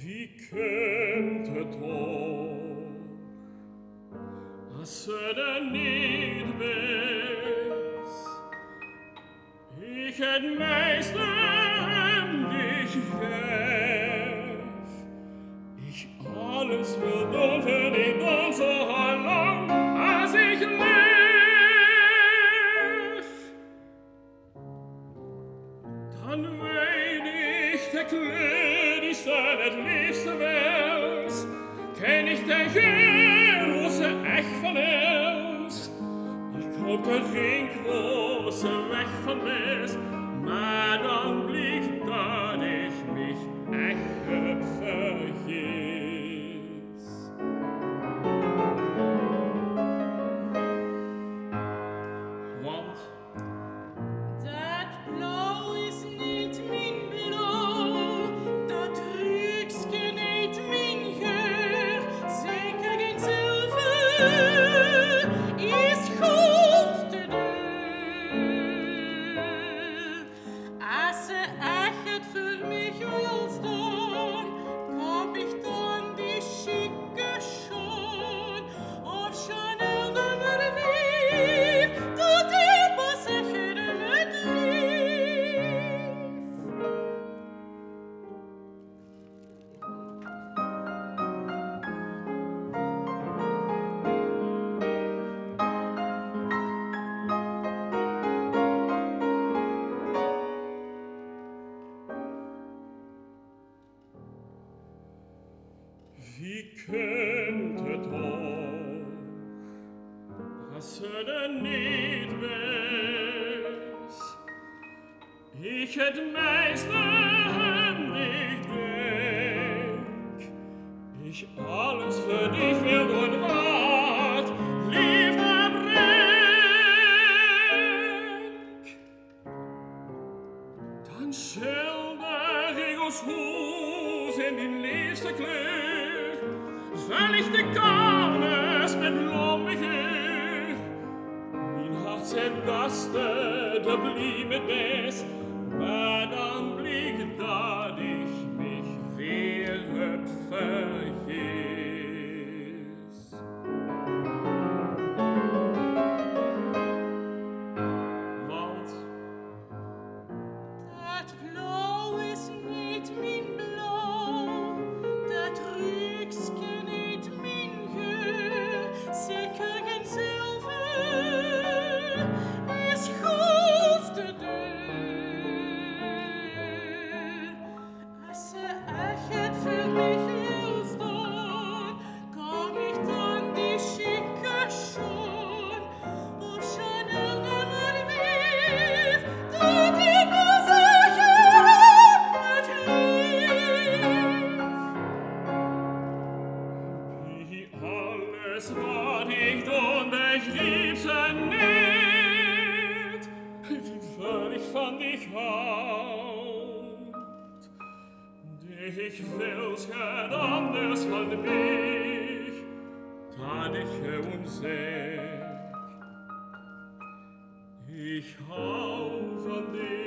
Wie könnte toch, als er niet was, ich het meiste dich gef, ich alles will doen für dich und so lang, als ich lef, dann weet ich, der Klöd ist het liefste wels, kenn ich den Geur, wo ze echt van is. Ich glaub, der Ring, wo ze weg von is, maar dan blieb dat ich mich echt vergis. Want dat blauw is niet mijn blauw, dat ruikske niet mijn geur, zeker geen zilver is goud te duur. Als ze echt voor mij wil staan, koop ik dan die chique schoen, of Chanel nummer 5, dat hij pas zeggen het lief. wie könnte doch, als er niet was, ich het meiste nicht denk, ich alles für dich will und wat Liefde brengt. Dann schilder ich ons Hus in die liefste kleur, völlig de Karnes mit blommig. Mein Herz entgaste, da blieb mit bes, maar dan blieb dat ich mich weer heb vergis. Want Dat blauw is niet mijn blauw, dat ruikske niet mijn geur, zeker geen zilver is goud te duur. Als ze echt voor mij wil staan, kom ik dan die chique schoen, of Chanel nummer 5, dat ik pas zeggen het lief. wie alles wat ich doen begrieb ze niet, wie völlig von dich haut. Dich willst het anders von mich, dat ich uns seh. Ich hau von dir.